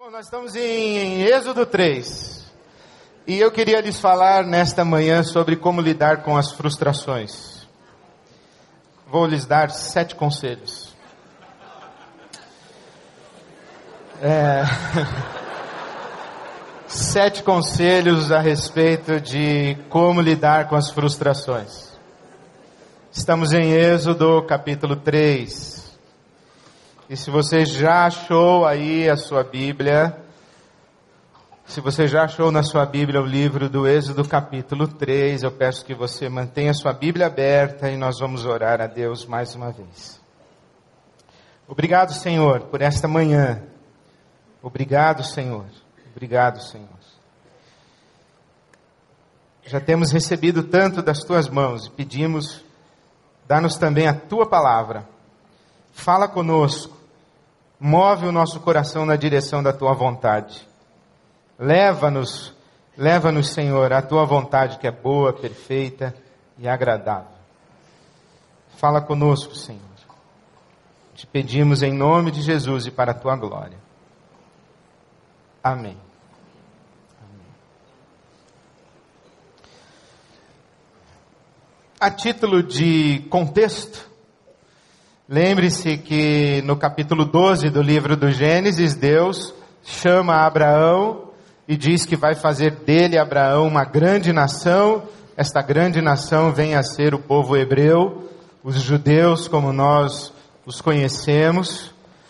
Bom, nós estamos em Êxodo 3 e eu queria lhes falar nesta manhã sobre como lidar com as frustrações. Vou lhes dar 7 conselhos. 7 conselhos a respeito de como lidar com as frustrações. Estamos em Êxodo capítulo 3. E se você já achou aí a sua Bíblia, se você já achou na sua Bíblia o livro do Êxodo capítulo 3, eu peço que você mantenha a sua Bíblia aberta e nós vamos orar a Deus mais uma vez. Obrigado, Senhor, por esta manhã. Obrigado, Senhor. Obrigado, Senhor. Já temos recebido tanto das tuas mãos e pedimos, dá-nos também a tua palavra. Fala conosco, move o nosso coração na direção da tua vontade. Leva-nos, Senhor, à tua vontade que é boa, perfeita e agradável. Fala conosco, Senhor. Te pedimos em nome de Jesus e para a tua glória. Amém. A título de contexto, lembre-se que no capítulo 12 do livro do Gênesis, Deus chama Abraão e diz que vai fazer dele, Abraão, uma grande nação. Esta grande nação vem a ser o povo hebreu, os judeus como nós os conhecemos.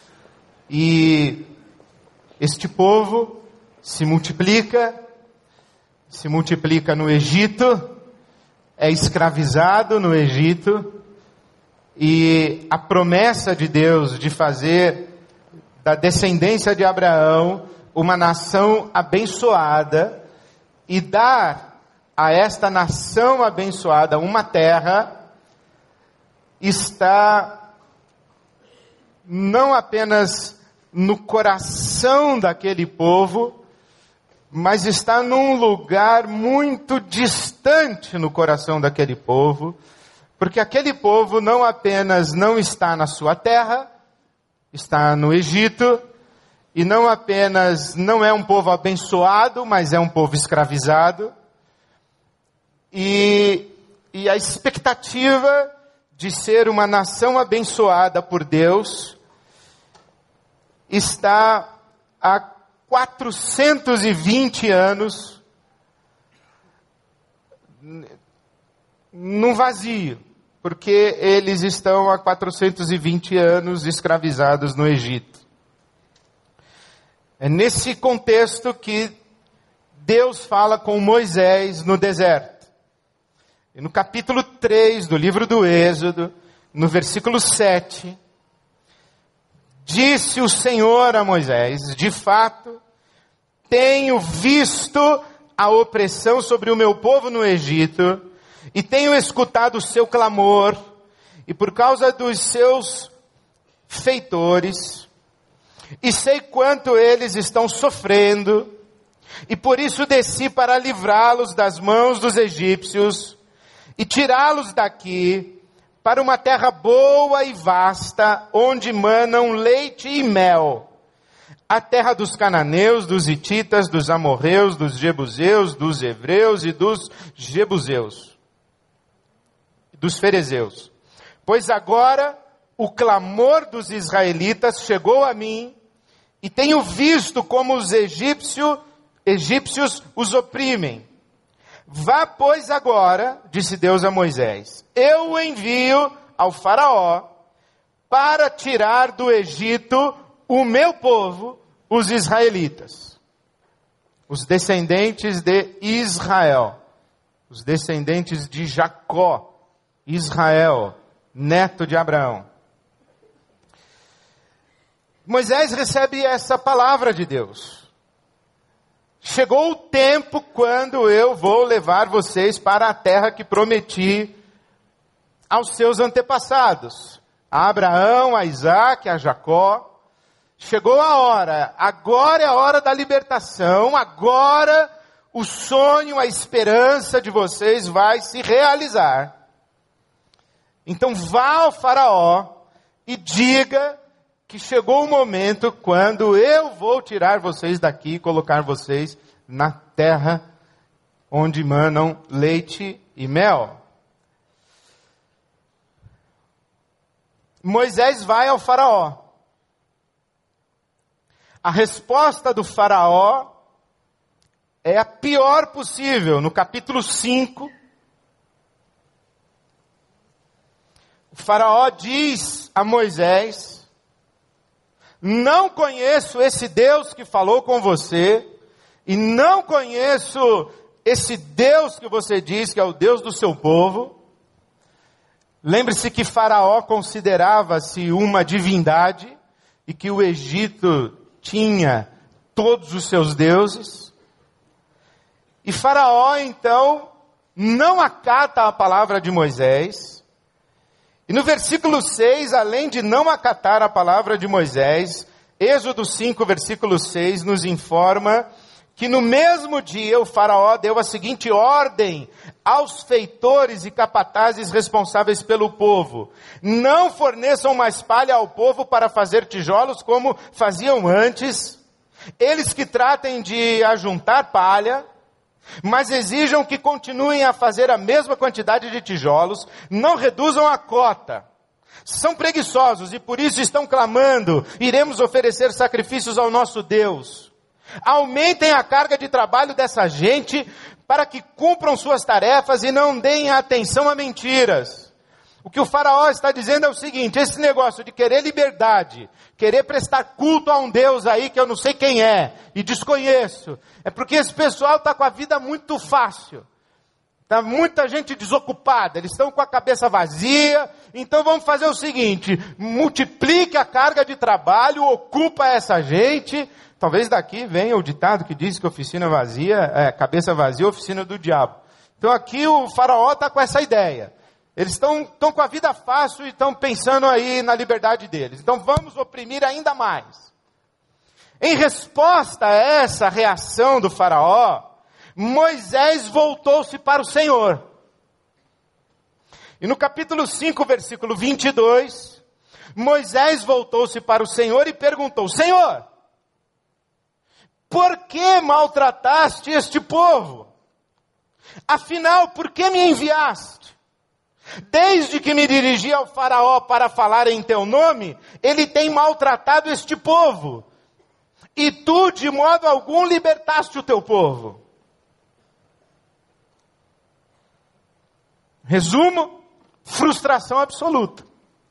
E este povo se multiplica no Egito, é escravizado no Egito. E a promessa de Deus de fazer da descendência de Abraão uma nação abençoada e dar a esta nação abençoada uma terra, está não apenas no coração daquele povo, mas está num lugar muito distante no coração daquele povo. Porque aquele povo não apenas não está na sua terra, está no Egito, e não apenas não é um povo abençoado, mas é um povo escravizado. E a expectativa de ser uma nação abençoada por Deus está há 420 anos num vazio, porque eles estão há 420 anos escravizados no Egito. É nesse contexto que Deus fala com Moisés no deserto. E no capítulo 3 do livro do Êxodo, no versículo 7, disse o Senhor a Moisés: de fato, tenho visto a opressão sobre o meu povo no Egito, e tenho escutado o seu clamor, e por causa dos seus feitores, e sei quanto eles estão sofrendo, e por isso desci para livrá-los das mãos dos egípcios, e tirá-los daqui, para uma terra boa e vasta, onde manam leite e mel, a terra dos cananeus, dos hititas, dos amorreus, dos jebuseus, dos hebreus e dos jebuseus. Dos ferezeus. Pois agora o clamor dos israelitas chegou a mim, e tenho visto como os egípcios os oprimem. Vá, pois, agora, disse Deus a Moisés, eu o envio ao faraó para tirar do Egito o meu povo, os israelitas, os descendentes de Israel, os descendentes de Jacó, Israel, neto de Abraão. Moisés recebe essa palavra de Deus. Chegou o tempo quando eu vou levar vocês para a terra que prometi aos seus antepassados, a Abraão, a Isaque, a Jacó. Chegou a hora, agora é a hora da libertação, agora o sonho, a esperança de vocês vai se realizar. Então vá ao faraó e diga que que chegou o momento quando eu vou tirar vocês daqui e colocar vocês na terra onde manam leite e mel. Moisés vai ao faraó. A resposta do faraó é a pior possível. No capítulo 5, o faraó diz a Moisés: não conheço esse Deus que falou com você, e não conheço esse Deus que você diz que é o Deus do seu povo. Lembre-se que Faraó considerava-se uma divindade e que o Egito tinha todos os seus deuses. E Faraó, então, não acata a palavra de Moisés. E no versículo 6, além de não acatar a palavra de Moisés, Êxodo 5, versículo 6, nos informa que no mesmo dia o faraó deu a seguinte ordem aos feitores e capatazes responsáveis pelo povo: não forneçam mais palha ao povo para fazer tijolos como faziam antes. Eles que tratem de ajuntar palha, mas exijam que continuem a fazer a mesma quantidade de tijolos, não reduzam a cota. São preguiçosos e por isso estão clamando: iremos oferecer sacrifícios ao nosso Deus. Aumentem a carga de trabalho dessa gente para que cumpram suas tarefas e não deem atenção a mentiras. O que o faraó está dizendo é o seguinte: esse negócio de querer liberdade, querer prestar culto a um Deus aí que eu não sei quem é e desconheço, é porque esse pessoal está com a vida muito fácil. Está muita gente desocupada, eles estão com a cabeça vazia, então vamos fazer o seguinte: multiplique a carga de trabalho, ocupa essa gente. Talvez daqui venha o ditado que diz que oficina vazia, cabeça vazia, oficina do diabo. Então aqui o faraó está com essa ideia. Eles estão com a vida fácil e estão pensando aí na liberdade deles. Então vamos oprimir ainda mais. Em resposta a essa reação do faraó, Moisés voltou-se para o Senhor. E no capítulo 5, versículo 22, Moisés voltou-se para o Senhor e perguntou: Senhor, por que maltrataste este povo? Afinal, por que me enviaste? Desde que me dirigi ao faraó para falar em teu nome, ele tem maltratado este povo. E tu, de modo algum, libertaste o teu povo. Resumo: frustração absoluta.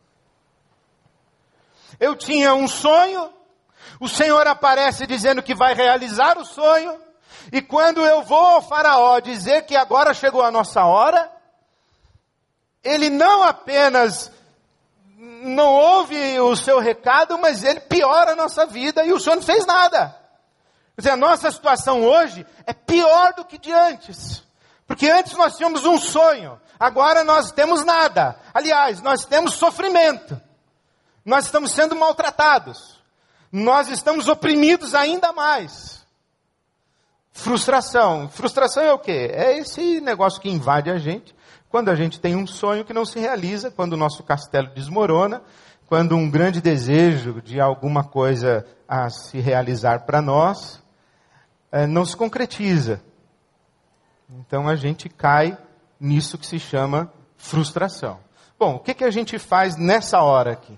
Eu tinha um sonho, o Senhor aparece dizendo que vai realizar o sonho, e quando eu vou ao faraó dizer que agora chegou a nossa hora, ele não apenas não ouve o seu recado, mas ele piora a nossa vida e o Senhor não fez nada. Quer dizer, a nossa situação hoje é pior do que de antes. Porque antes nós tínhamos um sonho, agora nós temos nada. Aliás, nós temos sofrimento. Nós estamos sendo maltratados. Nós estamos oprimidos ainda mais. Frustração. Frustração é o quê? É esse negócio que invade a gente quando a gente tem um sonho que não se realiza, quando o nosso castelo desmorona, quando um grande desejo de alguma coisa a se realizar para nós não se concretiza. Então a gente cai nisso que se chama frustração. Bom, o que a gente faz nessa hora aqui?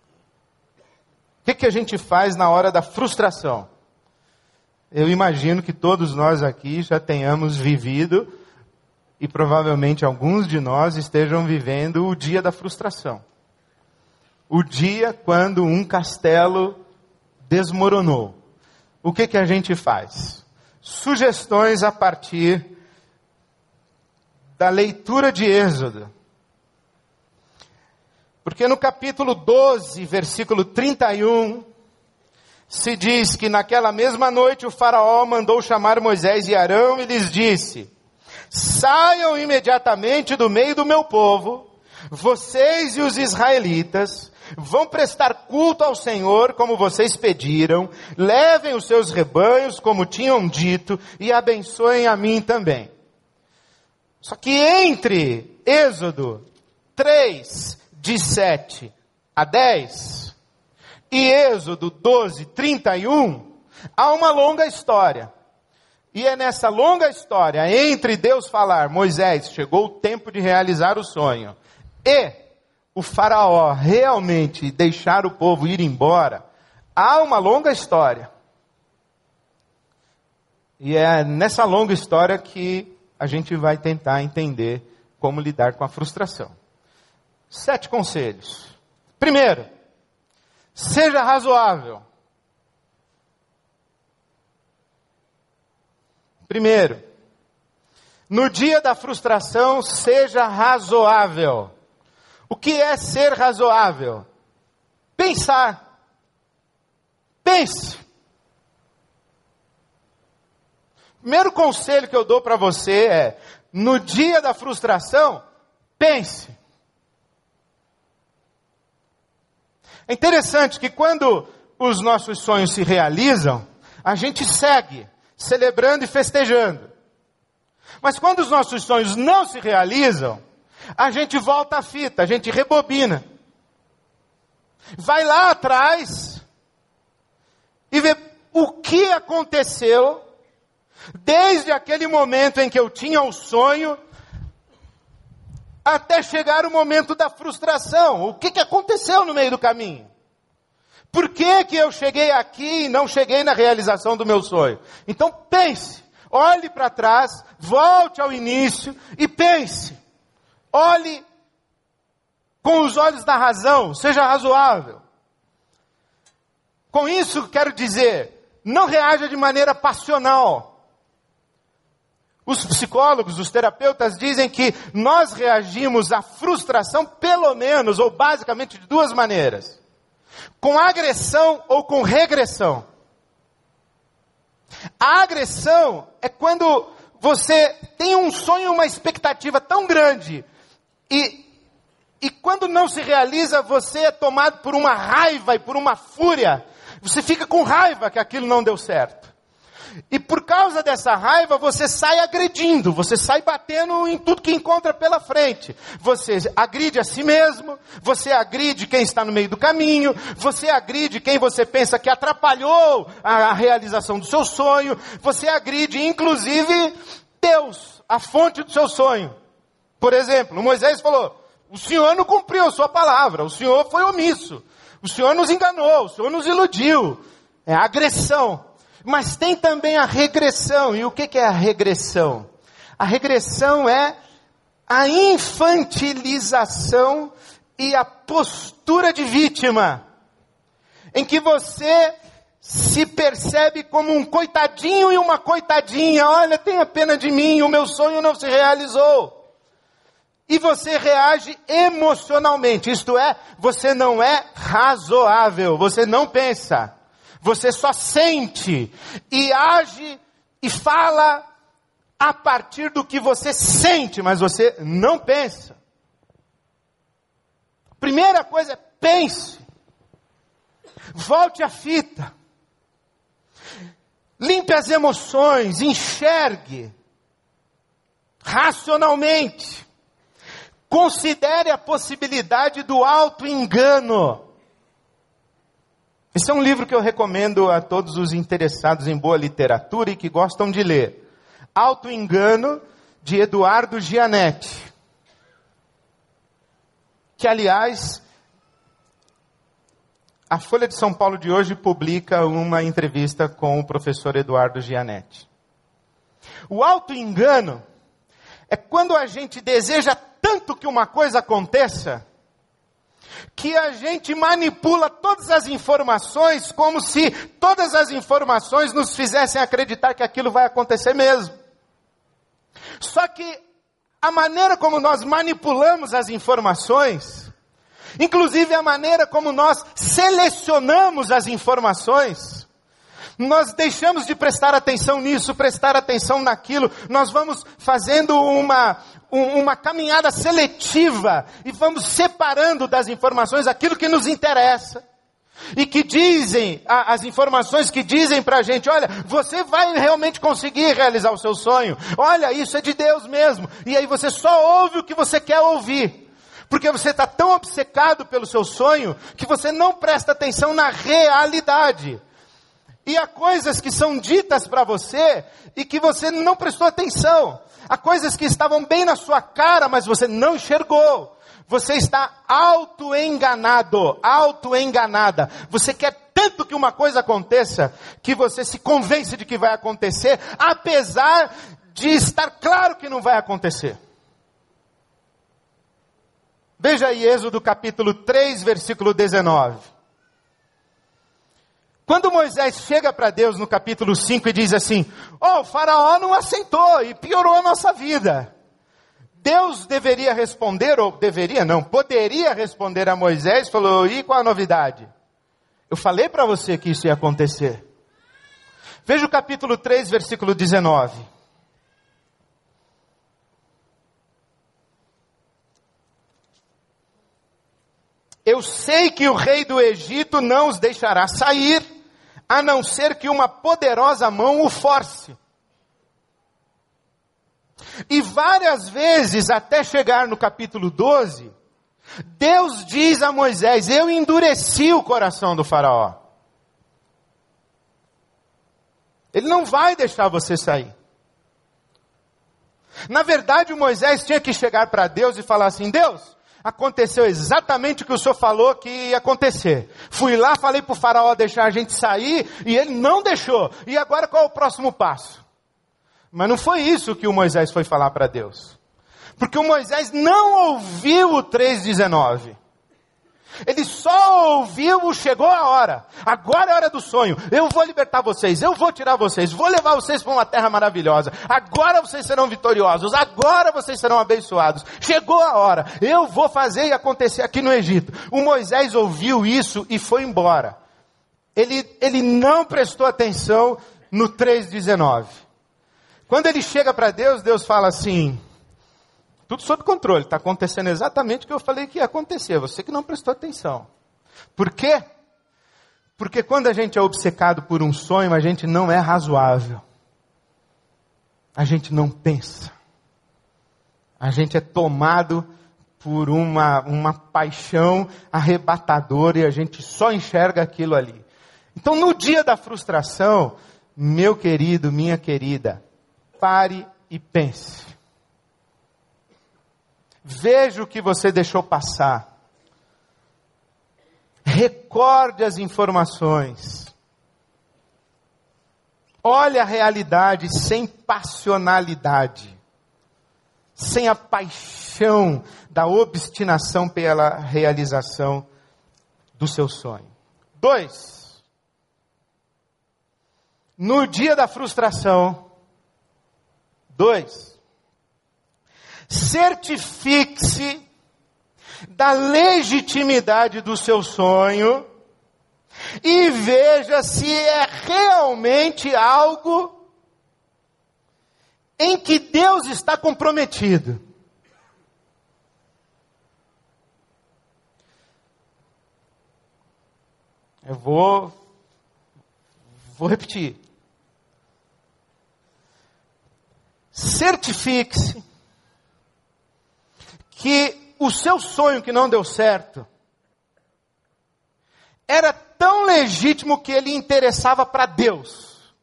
O que a gente faz na hora da frustração? Eu imagino que todos nós aqui já tenhamos vivido, e provavelmente alguns de nós estejam vivendo o dia da frustração. O dia quando um castelo desmoronou. O que a gente faz? Sugestões a partir da leitura de Êxodo. Porque no capítulo 12, versículo 31, se diz que naquela mesma noite o faraó mandou chamar Moisés e Arão e lhes disse: saiam imediatamente do meio do meu povo, vocês e os israelitas vão prestar culto ao Senhor como vocês pediram, levem os seus rebanhos como tinham dito e abençoem a mim também. Só que entre Êxodo 3, de 7 a 10, e Êxodo 12, 31, há uma longa história. E é nessa longa história, entre Deus falar, Moisés, chegou o tempo de realizar o sonho, e o faraó realmente deixar o povo ir embora, há uma longa história. E é nessa longa história que a gente vai tentar entender como lidar com a frustração. 7 conselhos. Primeiro, seja razoável. Primeiro, no dia da frustração, seja razoável. O que é ser razoável? Pensar. Pense. Primeiro conselho que eu dou para você é, no dia da frustração, pense. É interessante que quando os nossos sonhos se realizam, a gente segue, celebrando e festejando. Mas quando os nossos sonhos não se realizam, a gente volta a fita, a gente rebobina. Vai lá atrás e vê o que aconteceu desde aquele momento em que eu tinha o sonho até chegar o momento da frustração. O que aconteceu no meio do caminho? Por que eu cheguei aqui e não cheguei na realização do meu sonho? Então pense, olhe para trás, volte ao início e pense. Olhe com os olhos da razão, seja razoável. Com isso quero dizer, não reaja de maneira passional. Os psicólogos, os terapeutas dizem que nós reagimos à frustração pelo menos, ou basicamente de 2 maneiras. Com agressão ou com regressão. A agressão é quando você tem um sonho, uma expectativa tão grande, e quando não se realiza, você é tomado por uma raiva e por uma fúria. Você fica com raiva que aquilo não deu certo. E por causa dessa raiva, você sai agredindo, você sai batendo em tudo que encontra pela frente. Você agride a si mesmo, você agride quem está no meio do caminho, você agride quem você pensa que atrapalhou a realização do seu sonho, você agride inclusive Deus, a fonte do seu sonho. Por exemplo, Moisés falou, o Senhor não cumpriu a sua palavra, o Senhor foi omisso, o Senhor nos enganou, o Senhor nos iludiu. É agressão. Mas tem também a regressão. E o que é a regressão? A regressão é a infantilização e a postura de vítima. Em que você se percebe como um coitadinho e uma coitadinha. Olha, tenha pena de mim, o meu sonho não se realizou. E você reage emocionalmente. Isto é, você não é razoável, você não pensa. Você só sente e age e fala a partir do que você sente, mas você não pensa. Primeira coisa é pense. Volte a fita. Limpe as emoções, enxergue racionalmente. Considere a possibilidade do auto-engano. Esse é um livro que eu recomendo a todos os interessados em boa literatura e que gostam de ler. Auto-engano, de Eduardo Gianetti. Que, aliás, a Folha de São Paulo de hoje publica uma entrevista com o professor Eduardo Gianetti. O auto-engano é quando a gente deseja tanto que uma coisa aconteça, que a gente manipula todas as informações como se todas as informações nos fizessem acreditar que aquilo vai acontecer mesmo. Só que a maneira como nós manipulamos as informações, inclusive a maneira como nós selecionamos as informações, nós deixamos de prestar atenção nisso, prestar atenção naquilo, nós vamos fazendo uma caminhada seletiva e vamos separando das informações aquilo que nos interessa. E que dizem, as informações que dizem pra gente, olha, você vai realmente conseguir realizar o seu sonho. Olha, isso é de Deus mesmo. E aí você só ouve o que você quer ouvir. Porque você está tão obcecado pelo seu sonho que você não presta atenção na realidade. E há coisas que são ditas para você e que você não prestou atenção. Há coisas que estavam bem na sua cara, mas você não enxergou. Você está auto-enganado, auto-enganada. Você quer tanto que uma coisa aconteça, que você se convence de que vai acontecer, apesar de estar claro que não vai acontecer. Veja aí Êxodo capítulo 3, versículo 19. Quando Moisés chega para Deus no capítulo 5 e diz assim, o faraó não aceitou e piorou a nossa vida. Deus deveria responder, ou deveria não, poderia responder a Moisés, falou, e qual a novidade? Eu falei para você que isso ia acontecer. Veja o capítulo 3, versículo 19. Eu sei que o rei do Egito não os deixará sair, a não ser que uma poderosa mão o force. E várias vezes, até chegar no capítulo 12, Deus diz a Moisés, eu endureci o coração do faraó. Ele não vai deixar você sair. Na verdade, o Moisés tinha que chegar para Deus e falar assim, Deus, aconteceu exatamente o que o Senhor falou que ia acontecer. Fui lá, falei para o faraó deixar a gente sair, e ele não deixou. E agora qual é o próximo passo? Mas não foi isso que o Moisés foi falar para Deus. Porque o Moisés não ouviu o 3,19. Ele só ouviu o chegou a hora. Agora é a hora do sonho. Eu vou libertar vocês. Eu vou tirar vocês. Vou levar vocês para uma terra maravilhosa. Agora vocês serão vitoriosos. Agora vocês serão abençoados. Chegou a hora. Eu vou fazer e acontecer aqui no Egito. O Moisés ouviu isso e foi embora. Ele não prestou atenção no 3,19. Quando ele chega para Deus, Deus fala assim, tudo sob controle, está acontecendo exatamente o que eu falei que ia acontecer, você que não prestou atenção. Por quê? Porque quando a gente é obcecado por um sonho, a gente não é razoável. A gente não pensa. A gente é tomado por uma paixão arrebatadora e a gente só enxerga aquilo ali. Então no dia da frustração, meu querido, minha querida, pare e pense. Veja o que você deixou passar. Recorde as informações. Olhe a realidade sem passionalidade. Sem a paixão da obstinação pela realização do seu sonho. 2. No dia da frustração. 2. Certifique-se da legitimidade do seu sonho e veja se é realmente algo em que Deus está comprometido. Eu vou repetir. Certifique-se que o seu sonho que não deu certo era tão legítimo que ele interessava para Deus.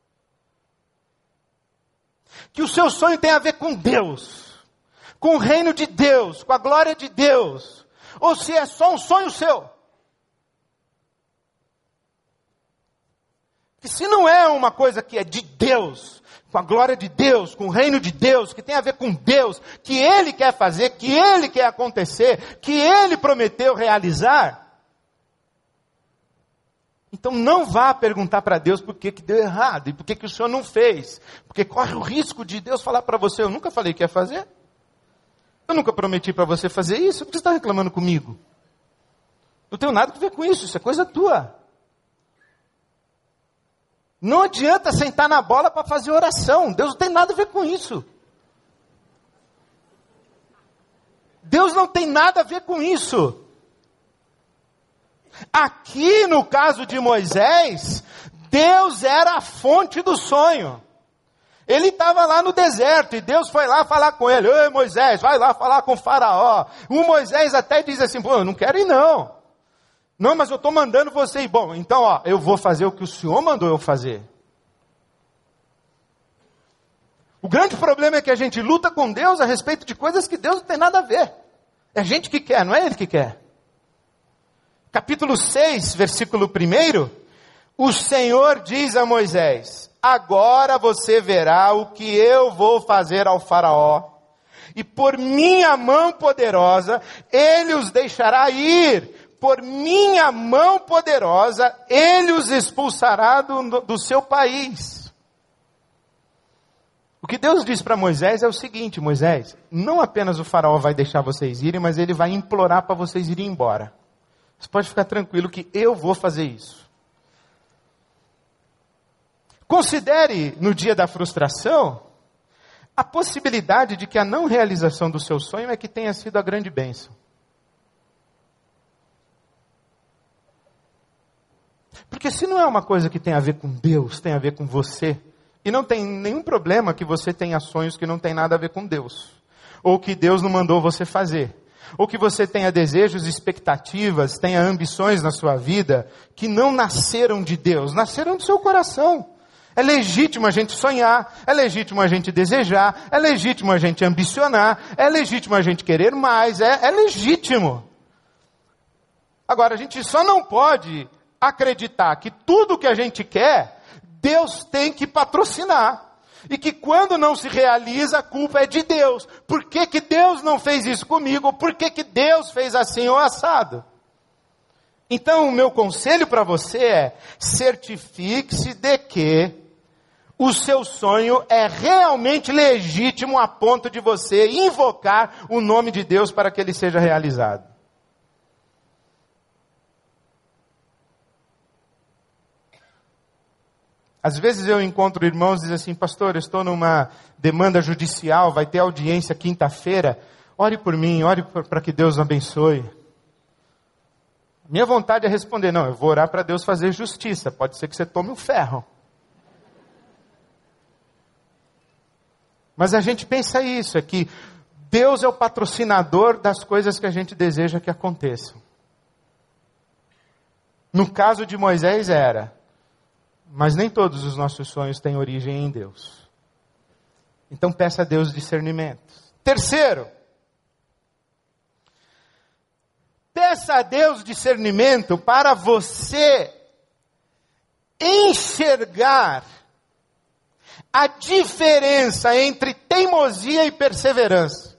Que o seu sonho tem a ver com Deus, com o reino de Deus, com a glória de Deus, ou se é só um sonho seu. Que se não é uma coisa que é de Deus, com a glória de Deus, com o reino de Deus, que tem a ver com Deus, que Ele quer fazer, que Ele quer acontecer, que Ele prometeu realizar, então não vá perguntar para Deus por que deu errado, e por que o Senhor não fez, porque corre o risco de Deus falar para você, eu nunca falei que ia fazer, eu nunca prometi para você fazer isso, por que você está reclamando comigo? Não tenho nada a ver com isso, isso é coisa tua. Não adianta sentar na bola para fazer oração. Deus não tem nada a ver com isso. Deus não tem nada a ver com isso. Aqui no caso de Moisés, Deus era a fonte do sonho. Ele estava lá no deserto e Deus foi lá falar com ele. Ei, Moisés, vai lá falar com o faraó. O Moisés até diz assim, pô, eu não quero ir não. Não, mas eu estou mandando você ir. Bom, então eu vou fazer o que o Senhor mandou eu fazer. O grande problema é que a gente luta com Deus a respeito de coisas que Deus não tem nada a ver. É a gente que quer, não é Ele que quer. Capítulo 6, versículo 1, o Senhor diz a Moisés, agora você verá o que eu vou fazer ao faraó, e por minha mão poderosa, ele os deixará ir, por minha mão poderosa, ele os expulsará do seu país. O que Deus diz para Moisés é o seguinte, Moisés, não apenas o faraó vai deixar vocês irem, mas ele vai implorar para vocês irem embora. Você pode ficar tranquilo que eu vou fazer isso. Considere, no dia da frustração, a possibilidade de que a não realização do seu sonho é que tenha sido a grande bênção. Porque se não é uma coisa que tem a ver com Deus, tem a ver com você, e não tem nenhum problema que você tenha sonhos que não tem nada a ver com Deus, ou que Deus não mandou você fazer, ou que você tenha desejos, expectativas, tenha ambições na sua vida, que não nasceram de Deus, nasceram do seu coração. É legítimo a gente sonhar, é legítimo a gente desejar, é legítimo a gente ambicionar, é legítimo a gente querer mais, é legítimo. Agora, a gente só não pode acreditar que tudo que a gente quer, Deus tem que patrocinar. E que quando não se realiza, a culpa é de Deus. Por que que Deus não fez isso comigo? Por que que Deus fez assim ou assado? Então, o meu conselho para você é, certifique-se de que o seu sonho é realmente legítimo a ponto de você invocar o nome de Deus para que ele seja realizado. Às vezes eu encontro irmãos e dizem assim, pastor, eu estou numa demanda judicial, vai ter audiência quinta-feira, ore por mim, ore para que Deus abençoe. Minha vontade é responder, não, eu vou orar para Deus fazer justiça, pode ser que você tome um ferro. Mas a gente pensa isso, é que Deus é o patrocinador das coisas que a gente deseja que aconteçam. No caso de Moisés era, mas nem todos os nossos sonhos têm origem em Deus. Então peça a Deus discernimento. Terceiro, peça a Deus discernimento para você enxergar a diferença entre teimosia e perseverança.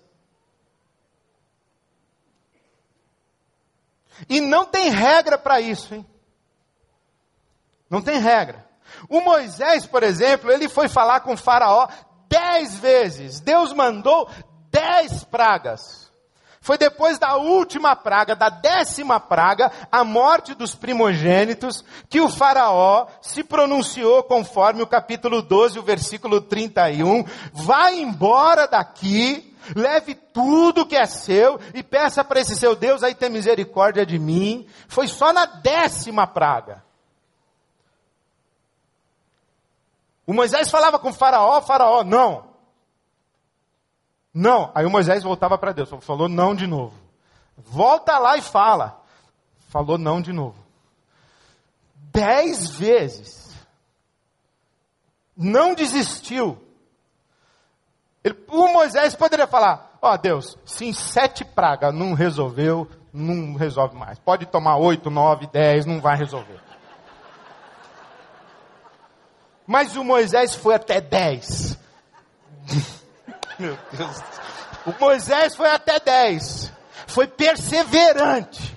E não tem regra para isso, hein? Não tem regra. O Moisés, por exemplo, ele foi falar com o faraó 10 vezes. Deus mandou 10 pragas. Foi depois da última praga, da 10ª praga, a morte dos primogênitos, que o faraó se pronunciou conforme o capítulo 12, o versículo 31. Vai embora daqui, leve tudo que é seu e peça para esse seu Deus aí ter misericórdia de mim. Foi só na 10ª praga. O Moisés falava com o faraó, não. Não. Aí o Moisés voltava para Deus, falou não de novo. Volta lá e fala. Falou não de novo. 10 vezes. Não desistiu. O Moisés poderia falar, ó Deus, se em 7 pragas não resolveu, não resolve mais. Pode tomar 8, 9, 10, não vai resolver. Mas o Moisés foi até 10. Meu Deus. O Moisés foi até 10. Foi perseverante.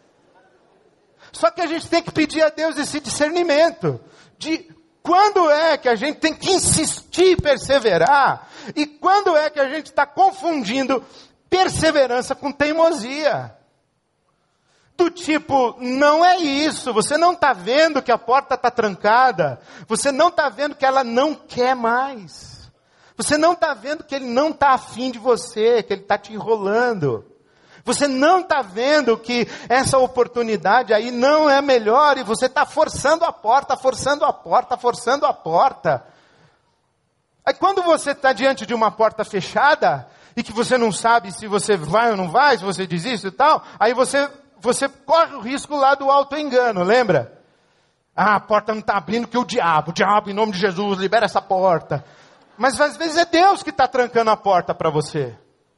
Só que a gente tem que pedir a Deus esse discernimento. De quando é que a gente tem que insistir e perseverar. E quando é que a gente está confundindo perseverança com teimosia. Do tipo, não é isso, você não está vendo que a porta está trancada, você não está vendo que ela não quer mais, você não está vendo que ele não está afim de você, que ele está te enrolando, você não está vendo que essa oportunidade aí não é melhor e você está forçando a porta, forçando a porta, forçando a porta. Aí quando você está diante de uma porta fechada, e que você não sabe se você vai ou não vai, se você desiste e tal, aí você corre o risco lá do auto-engano, lembra? Ah, a porta não está abrindo que o diabo, em nome de Jesus, libera essa porta. Mas às vezes é Deus que está trancando a porta para você.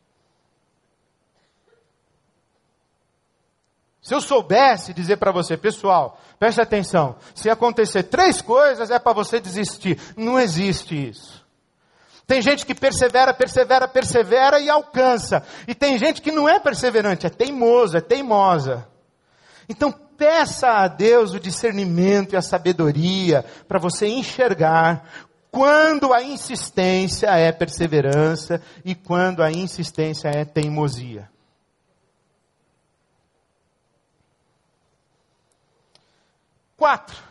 Se eu soubesse dizer para você, pessoal, preste atenção, se acontecer 3 coisas é para você desistir. Não existe isso. Tem gente que persevera e alcança. E tem gente que não é perseverante, é teimoso, é teimosa. Então peça a Deus o discernimento e a sabedoria para você enxergar quando a insistência é perseverança e quando a insistência é teimosia. Quatro.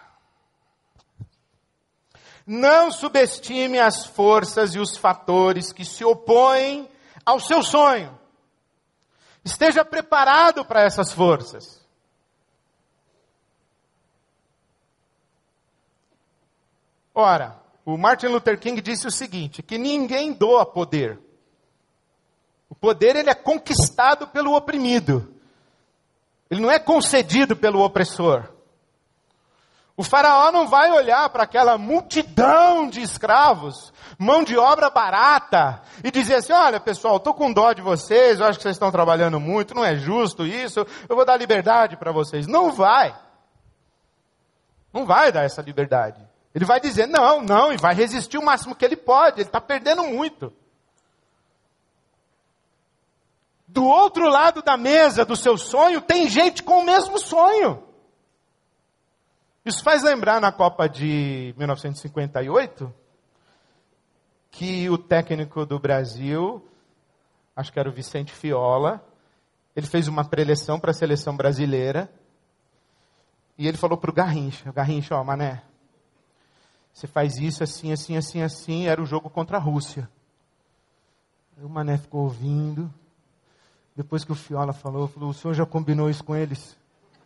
Não subestime as forças e os fatores que se opõem ao seu sonho. Esteja preparado para essas forças. Ora, o Martin Luther King disse o seguinte, que ninguém doa poder. O poder ele é conquistado pelo oprimido. Ele não é concedido pelo opressor. O faraó não vai olhar para aquela multidão de escravos, mão de obra barata, e dizer assim, olha pessoal, estou com dó de vocês, eu acho que vocês estão trabalhando muito, não é justo isso, eu vou dar liberdade para vocês. Não vai. Não vai dar essa liberdade. Ele vai dizer, não, e vai resistir o máximo que ele pode, ele está perdendo muito. Do outro lado da mesa do seu sonho, tem gente com o mesmo sonho. Isso faz lembrar na Copa de 1958, que o técnico do Brasil, acho que era o Vicente Fiola, ele fez uma preleção para a seleção brasileira, e ele falou para o Garrincha, ó, mané, você faz isso assim, assim, assim, assim, era o jogo contra a Rússia. Aí o mané ficou ouvindo, depois que o Fiola falou, o senhor já combinou isso com eles?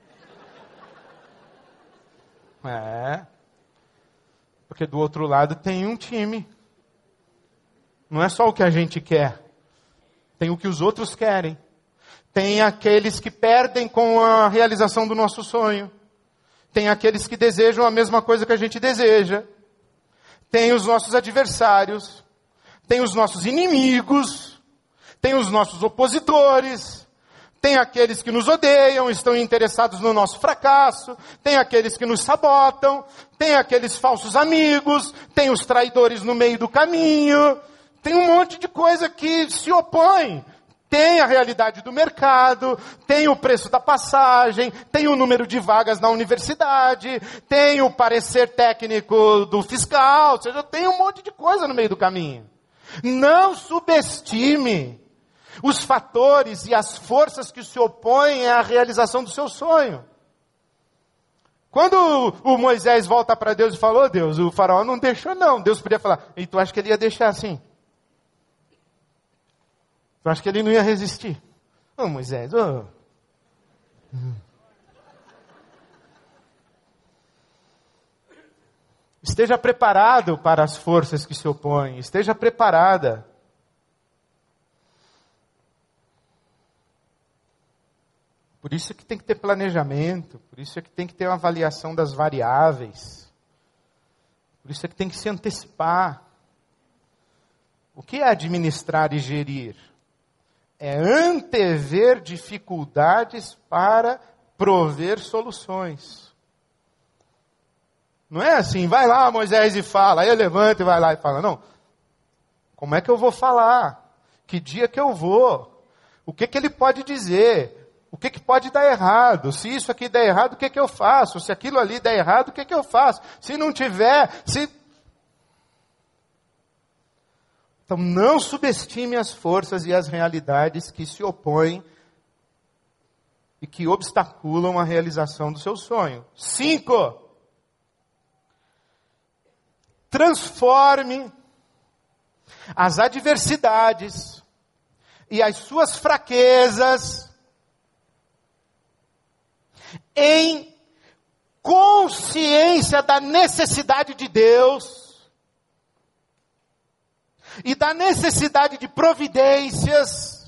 Porque do outro lado tem um time. Não é só o que a gente quer. Tem o que os outros querem. Tem aqueles que perdem com a realização do nosso sonho. Tem aqueles que desejam a mesma coisa que a gente deseja. Tem os nossos adversários. Tem os nossos inimigos. Tem os nossos opositores. Tem aqueles que nos odeiam, estão interessados no nosso fracasso. Tem aqueles que nos sabotam. Tem aqueles falsos amigos. Tem os traidores no meio do caminho. Tem um monte de coisa que se opõe. Tem a realidade do mercado. Tem o preço da passagem. Tem o número de vagas na universidade. Tem o parecer técnico do fiscal. Ou seja, tem um monte de coisa no meio do caminho. Não subestime os fatores e as forças que se opõem à realização do seu sonho. Quando o Moisés volta para Deus e falou, Deus, o faraó não deixou não. Deus podia falar, e tu acha que ele ia deixar assim? Tu acha que ele não ia resistir? Ô Moisés, ô. Esteja preparado para as forças que se opõem. Esteja preparada. Por isso é que tem que ter planejamento, por isso é que tem que ter uma avaliação das variáveis, por isso é que tem que se antecipar. O que é administrar e gerir? É antever dificuldades para prover soluções. Não é assim, vai lá Moisés e fala, aí eu levanto e vai lá e fala, não. Como é que eu vou falar? Que dia que eu vou? O que ele pode dizer? O que pode dar errado? Se isso aqui der errado, o que eu faço? Se aquilo ali der errado, o que eu faço? Se não tiver, Então não subestime as forças e as realidades que se opõem e que obstaculam a realização do seu sonho. 5. Transforme as adversidades e as suas fraquezas em consciência da necessidade de Deus e da necessidade de providências,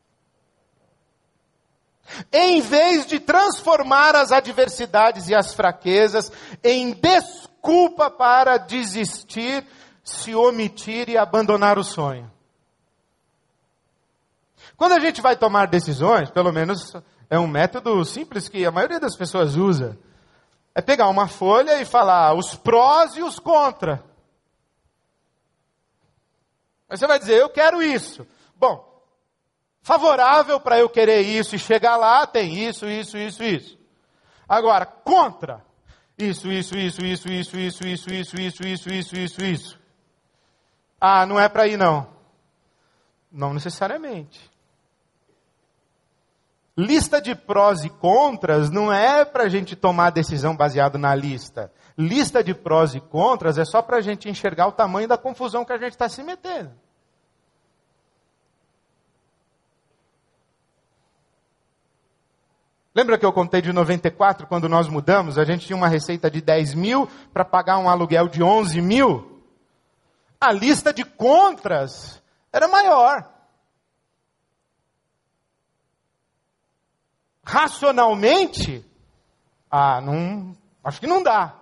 em vez de transformar as adversidades e as fraquezas em desculpa para desistir, se omitir e abandonar o sonho. Quando a gente vai tomar decisões, pelo menos é um método simples que a maioria das pessoas usa, é pegar uma folha e falar os prós e os contra. Aí você vai dizer, eu quero isso. Bom, favorável para eu querer isso e chegar lá, tem isso. Agora, contra. Isso. Ah, não é para ir não. Não necessariamente. Lista de prós e contras não é para a gente tomar decisão baseado na lista. Lista de prós e contras é só para a gente enxergar o tamanho da confusão que a gente está se metendo. Lembra que eu contei de 94, quando nós mudamos, a gente tinha uma receita de 10 mil para pagar um aluguel de 11 mil? A lista de contras era maior. Racionalmente, acho que não dá.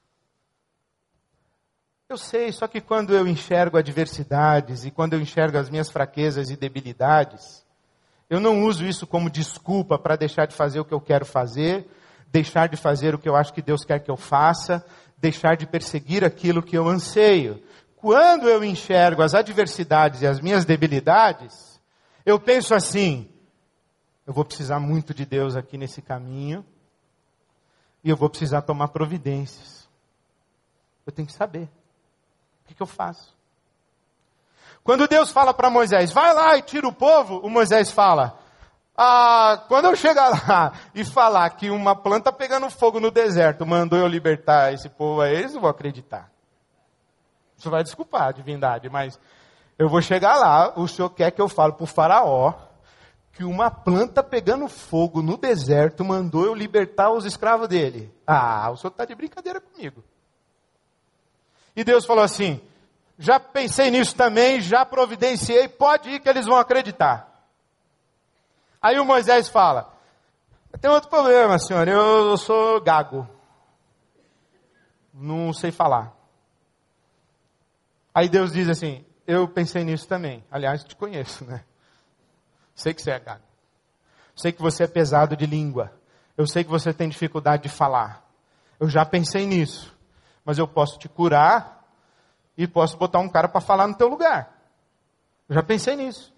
Eu sei, só que quando eu enxergo adversidades e quando eu enxergo as minhas fraquezas e debilidades, eu não uso isso como desculpa para deixar de fazer o que eu quero fazer, deixar de fazer o que eu acho que Deus quer que eu faça, deixar de perseguir aquilo que eu anseio. Quando eu enxergo as adversidades e as minhas debilidades, eu penso assim, eu vou precisar muito de Deus aqui nesse caminho, e eu vou precisar tomar providências. Eu tenho que saber. O que eu faço? Quando Deus fala para Moisés, vai lá e tira o povo, o Moisés fala, quando eu chegar lá e falar que uma planta pegando fogo no deserto mandou eu libertar esse povo a eles, eu vou acreditar. Você vai desculpar a divindade, mas eu vou chegar lá, o senhor quer que eu fale para o faraó que uma planta pegando fogo no deserto mandou eu libertar os escravos dele. O senhor está de brincadeira comigo. E Deus falou assim, já pensei nisso também, já providenciei, pode ir que eles vão acreditar. Aí o Moisés fala, tem outro problema, senhor, eu sou gago. Não sei falar. Aí Deus diz assim, eu pensei nisso também. Aliás, te conheço, né? Sei que você é gago. Sei que você é pesado de língua. Eu sei que você tem dificuldade de falar. Eu já pensei nisso. Mas eu posso te curar e posso botar um cara para falar no teu lugar. Eu já pensei nisso.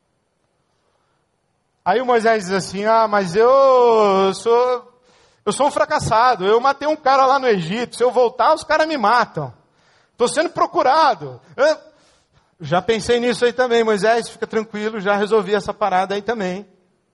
Aí o Moisés diz assim, mas eu sou um fracassado. Eu matei um cara lá no Egito. Se eu voltar, os caras me matam. Estou sendo procurado. Já pensei nisso aí também, Moisés, fica tranquilo, já resolvi essa parada aí também.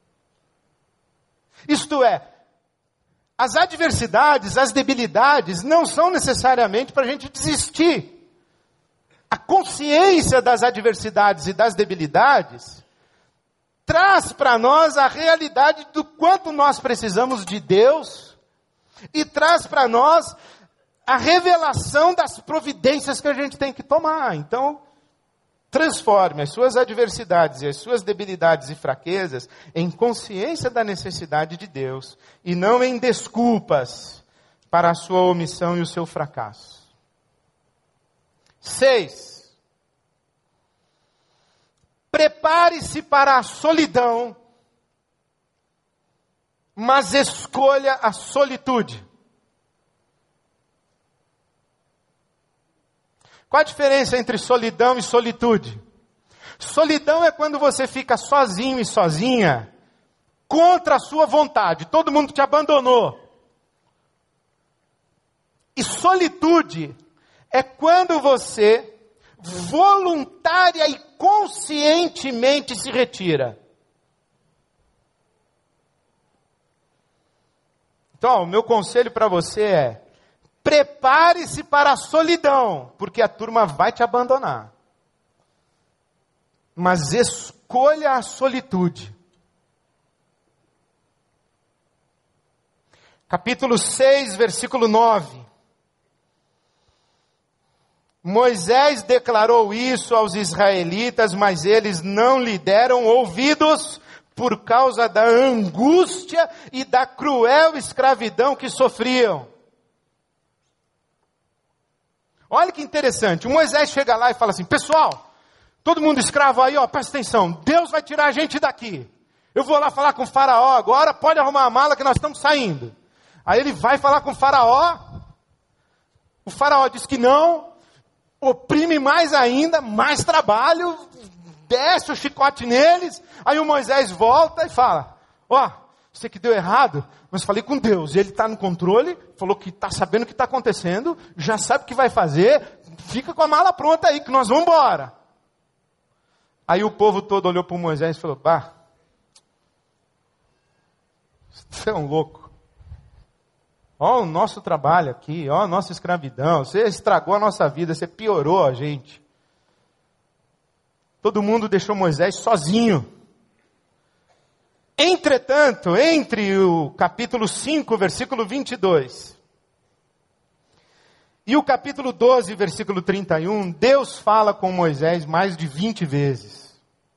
Isto é, as adversidades, as debilidades, não são necessariamente para a gente desistir. A consciência das adversidades e das debilidades traz para nós a realidade do quanto nós precisamos de Deus e traz para nós a revelação das providências que a gente tem que tomar. Então, transforme as suas adversidades e as suas debilidades e fraquezas em consciência da necessidade de Deus e não em desculpas para a sua omissão e o seu fracasso. 6. Prepare-se para a solidão, mas escolha a solitude. Qual a diferença entre solidão e solitude? Solidão é quando você fica sozinho e sozinha, contra a sua vontade, todo mundo te abandonou. E solitude é quando você voluntária e conscientemente se retira. Então, o meu conselho para você é, prepare-se para a solidão, porque a turma vai te abandonar. Mas escolha a solitude. Capítulo 6, versículo 9. Moisés declarou isso aos israelitas, mas eles não lhe deram ouvidos por causa da angústia e da cruel escravidão que sofriam. Olha que interessante, o Moisés chega lá e fala assim: pessoal, todo mundo escravo aí, ó, presta atenção, Deus vai tirar a gente daqui. Eu vou lá falar com o faraó agora, pode arrumar a mala que nós estamos saindo. Aí ele vai falar com o faraó diz que não, oprime mais ainda, mais trabalho, desce o chicote neles. Aí o Moisés volta e fala: ó, você que deu errado, mas falei com Deus, ele está no controle, falou que está sabendo o que está acontecendo, já sabe o que vai fazer, fica com a mala pronta aí que nós vamos embora. Aí o povo todo olhou para o Moisés e falou: bah, você é um louco. Ó o nosso trabalho aqui, ó a nossa escravidão, você estragou a nossa vida, você piorou a gente. Todo mundo deixou Moisés sozinho. Entretanto, entre o capítulo 5, versículo 22, e o capítulo 12, versículo 31, Deus fala com Moisés mais de 20 vezes.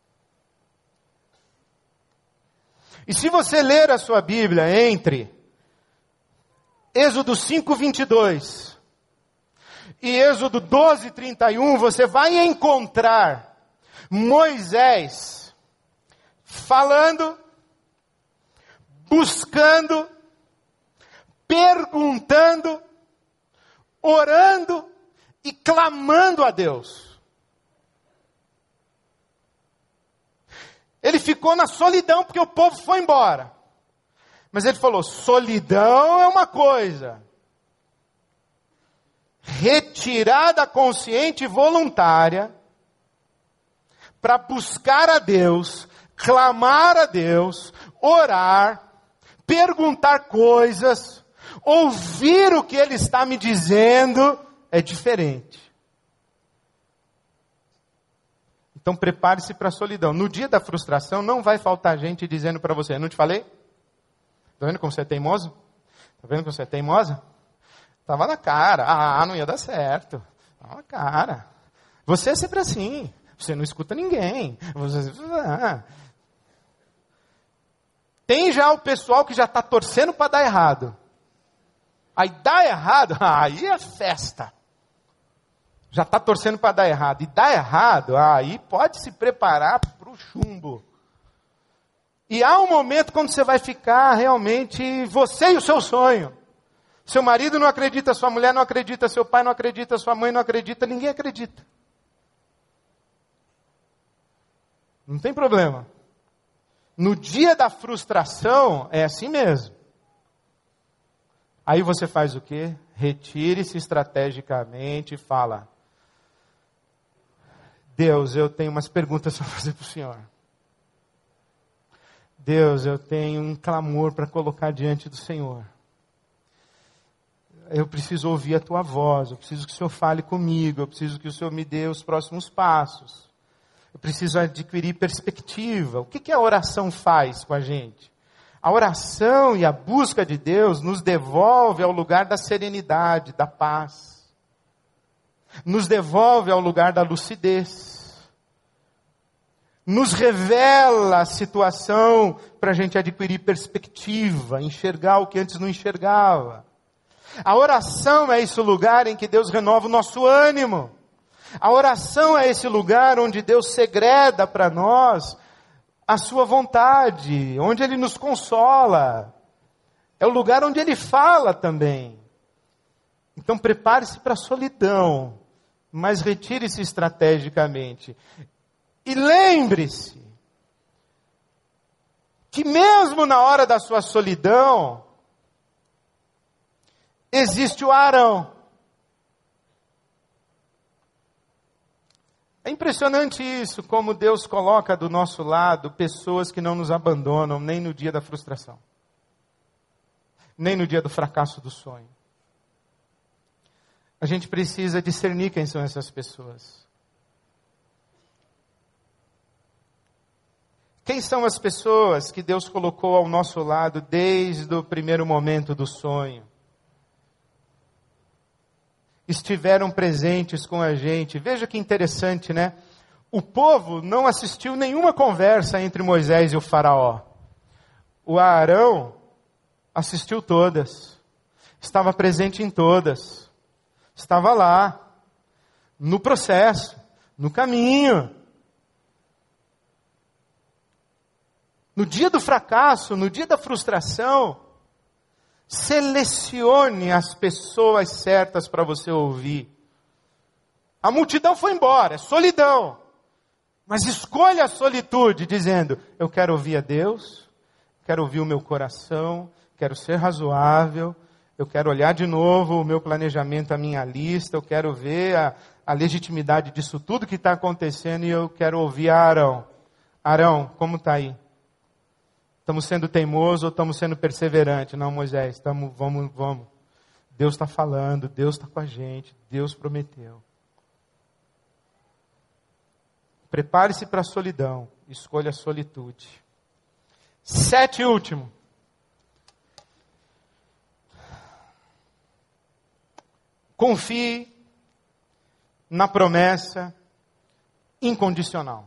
E se você ler a sua Bíblia entre Êxodo 5, 22 e Êxodo 12, 31, você vai encontrar Moisés falando, buscando, perguntando, orando e clamando a Deus. Ele ficou na solidão porque o povo foi embora. Mas ele falou: solidão é uma coisa, retirada consciente e voluntária para buscar a Deus, clamar a Deus, orar, perguntar coisas, ouvir o que Ele está me dizendo, é diferente. Então prepare-se para a solidão. No dia da frustração não vai faltar gente dizendo para você: não te falei? Está vendo como você é teimoso? Está vendo como você é teimosa? Estava na cara. Ah, não ia dar certo. Estava na cara. Você é sempre assim. Você não escuta ninguém. Tem já o pessoal que já está torcendo para dar errado. Aí dá errado, aí é festa. Já está torcendo para dar errado. E dá errado, aí pode se preparar para o chumbo. E há um momento quando você vai ficar realmente você e o seu sonho. Seu marido não acredita, sua mulher não acredita, seu pai não acredita, sua mãe não acredita, ninguém acredita. Não tem problema. No dia da frustração, é assim mesmo. Aí você faz o quê? Retire-se estrategicamente e fala: Deus, eu tenho umas perguntas para fazer para o Senhor. Deus, eu tenho um clamor para colocar diante do Senhor. Eu preciso ouvir a tua voz, eu preciso que o Senhor fale comigo, eu preciso que o Senhor me dê os próximos passos. Eu preciso adquirir perspectiva. O que a oração faz com a gente? A oração e a busca de Deus nos devolve ao lugar da serenidade, da paz. Nos devolve ao lugar da lucidez. Nos revela a situação para a gente adquirir perspectiva, enxergar o que antes não enxergava. A oração é esse lugar em que Deus renova o nosso ânimo. A oração é esse lugar onde Deus segreda para nós a sua vontade, onde Ele nos consola. É o lugar onde Ele fala também. Então prepare-se para a solidão, mas retire-se estrategicamente. E lembre-se que mesmo na hora da sua solidão, existe o Arão. É impressionante isso, como Deus coloca do nosso lado pessoas que não nos abandonam nem no dia da frustração, nem no dia do fracasso do sonho. A gente precisa discernir quem são essas pessoas. Quem são as pessoas que Deus colocou ao nosso lado desde o primeiro momento do sonho? estiveram presentes com a gente. Veja que interessante, né? O povo não assistiu nenhuma conversa entre Moisés e o faraó. O Arão assistiu todas. Estava presente em todas. Estava lá, no processo, no caminho. No dia do fracasso, no dia da frustração, selecione as pessoas certas para você ouvir. A multidão foi embora, é solidão. Mas escolha a solitude, dizendo, eu quero ouvir a Deus, quero ouvir o meu coração, quero ser razoável, eu quero olhar de novo o meu planejamento, a minha lista, eu quero ver a legitimidade disso tudo que está acontecendo e eu quero ouvir a Arão. Arão, como está aí? Estamos sendo teimosos ou estamos sendo perseverantes? Não, Moisés, vamos. Deus está falando, Deus está com a gente, Deus prometeu. Prepare-se para a solidão, escolha a solitude. 7 e último. Confie na promessa incondicional.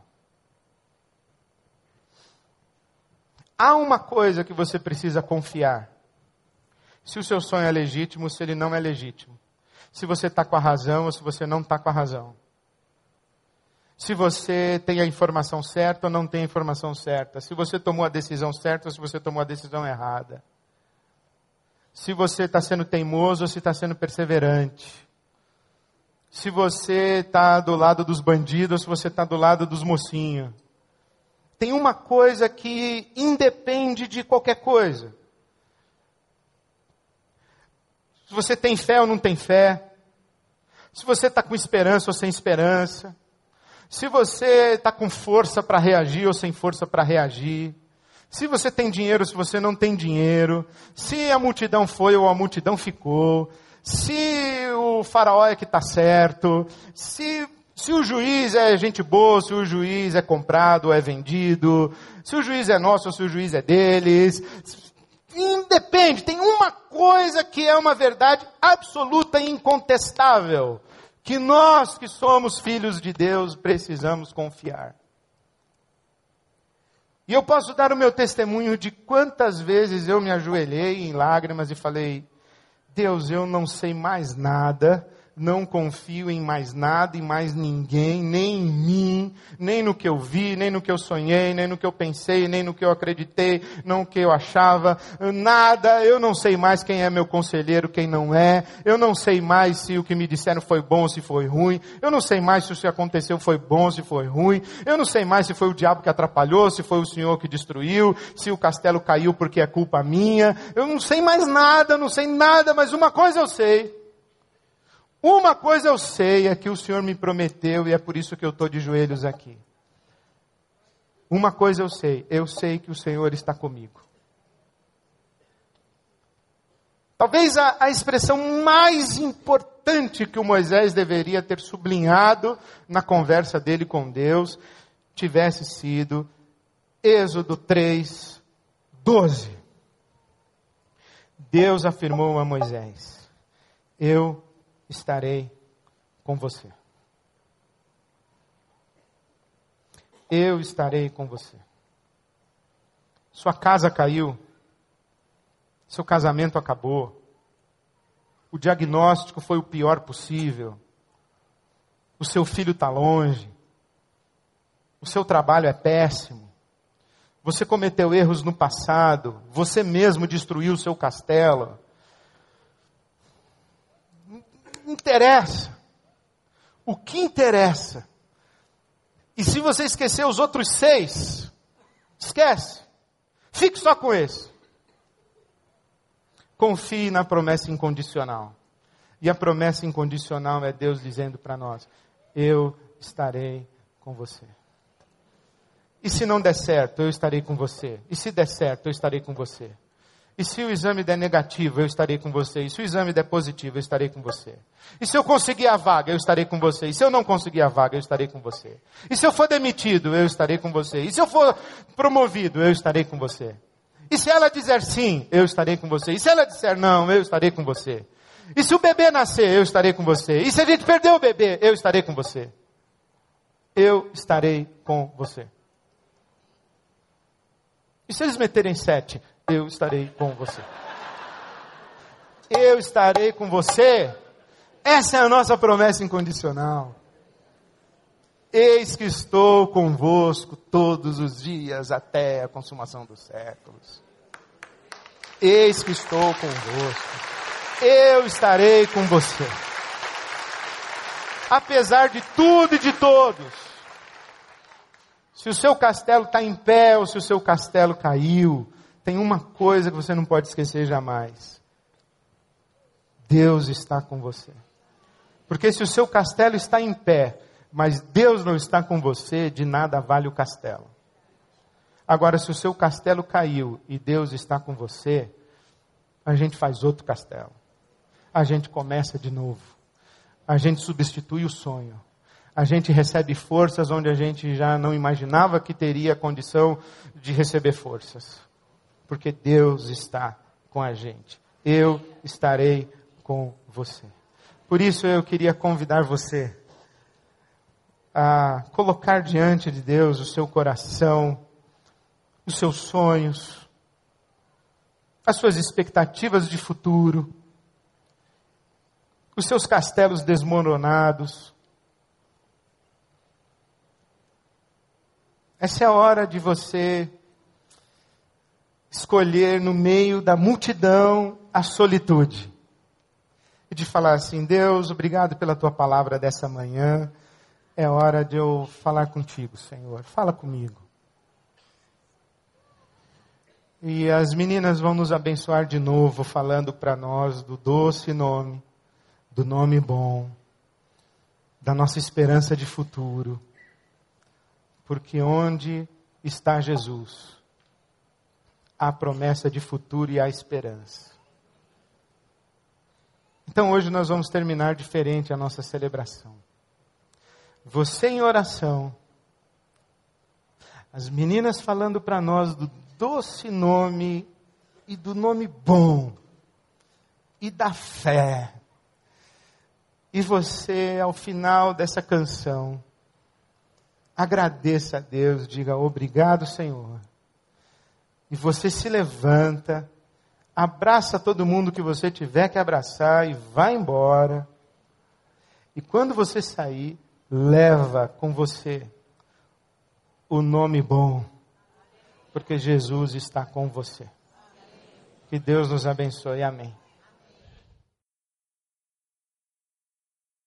Há uma coisa que você precisa confiar. Se o seu sonho é legítimo, se ele não é legítimo. Se você está com a razão ou se você não está com a razão. Se você tem a informação certa ou não tem a informação certa. Se você tomou a decisão certa ou se você tomou a decisão errada. Se você está sendo teimoso ou se está sendo perseverante. Se você está do lado dos bandidos ou se você está do lado dos mocinhos. Tem uma coisa que independe de qualquer coisa. Se você tem fé ou não tem fé. Se você está com esperança ou sem esperança. Se você está com força para reagir ou sem força para reagir. Se você tem dinheiro ou se você não tem dinheiro. Se a multidão foi ou a multidão ficou. Se o faraó é que está certo. Se o juiz é gente boa, se o juiz é comprado ou é vendido. Se o juiz é nosso ou se o juiz é deles. Independe, tem uma coisa que é uma verdade absoluta e incontestável. Que nós que somos filhos de Deus precisamos confiar. E eu posso dar o meu testemunho de quantas vezes eu me ajoelhei em lágrimas e falei, Deus, eu não sei mais nada, não confio em mais nada e mais ninguém, nem em mim, nem no que eu vi, nem no que eu sonhei, nem no que eu pensei, nem no que eu acreditei, não no que eu achava, nada, eu não sei mais quem é meu conselheiro, quem não é, eu não sei mais se o que me disseram foi bom ou se foi ruim, eu não sei mais se o que aconteceu foi bom ou se foi ruim, eu não sei mais se foi o diabo que atrapalhou, se foi o Senhor que destruiu, se o castelo caiu porque é culpa minha, eu não sei mais nada, não sei nada, mas uma coisa eu sei. Uma coisa eu sei, é que o Senhor me prometeu e é por isso que eu estou de joelhos aqui. Uma coisa eu sei que o Senhor está comigo. Talvez a expressão mais importante que o Moisés deveria ter sublinhado na conversa dele com Deus, tivesse sido Êxodo 3, 12. Deus afirmou a Moisés, eu estarei com você. Eu estarei com você. Sua casa caiu. Seu casamento acabou. O diagnóstico foi o pior possível. O seu filho está longe. O seu trabalho é péssimo. Você cometeu erros no passado. Você mesmo destruiu o seu castelo. Interessa. O que interessa? E se você esquecer os outros 6, esquece. Fique só com esse. Confie na promessa incondicional. E a promessa incondicional é Deus dizendo para nós, eu estarei com você. E se não der certo, eu estarei com você. E se der certo, eu estarei com você. E se o exame der negativo, eu estarei com você. E se o exame der positivo, eu estarei com você. E se eu conseguir a vaga, eu estarei com você. E se eu não conseguir a vaga, eu estarei com você. E se eu for demitido, eu estarei com você. E se eu for promovido, eu estarei com você. E se ela dizer sim, eu estarei com você. E se ela disser não, eu estarei com você. E se o bebê nascer, eu estarei com você. E se a gente perder o bebê, eu estarei com você. Eu estarei com você. E se eles meterem 7, eu estarei com você. Eu estarei com você. Essa é a nossa promessa incondicional. Eis que estou convosco todos os dias até a consumação dos séculos. Eis que estou convosco. Eu estarei com você. Apesar de tudo e de todos. Se o seu castelo está em pé ou se o seu castelo caiu, tem uma coisa que você não pode esquecer jamais. Deus está com você. Porque se o seu castelo está em pé, mas Deus não está com você, de nada vale o castelo. Agora, se o seu castelo caiu e Deus está com você, a gente faz outro castelo. A gente começa de novo. A gente substitui o sonho. A gente recebe forças onde a gente já não imaginava que teria condição de receber forças. Porque Deus está com a gente. Eu estarei com você. Por isso eu queria convidar você a colocar diante de Deus o seu coração, os seus sonhos, as suas expectativas de futuro, os seus castelos desmoronados. Essa é a hora de você escolher no meio da multidão a solitude. E de falar assim: Deus, obrigado pela tua palavra dessa manhã. É hora de eu falar contigo, Senhor. Fala comigo. E as meninas vão nos abençoar de novo, falando para nós do doce nome, do nome bom, da nossa esperança de futuro. Porque onde está Jesus, há promessa de futuro e há esperança. Então hoje nós vamos terminar diferente a nossa celebração. Você em oração, as meninas falando para nós do doce nome e do nome bom e da fé. E você, ao final dessa canção, agradeça a Deus, diga obrigado, Senhor. E você se levanta, abraça todo mundo que você tiver que abraçar e vai embora. E quando você sair, leva com você o nome bom, porque Jesus está com você. Que Deus nos abençoe. Amém.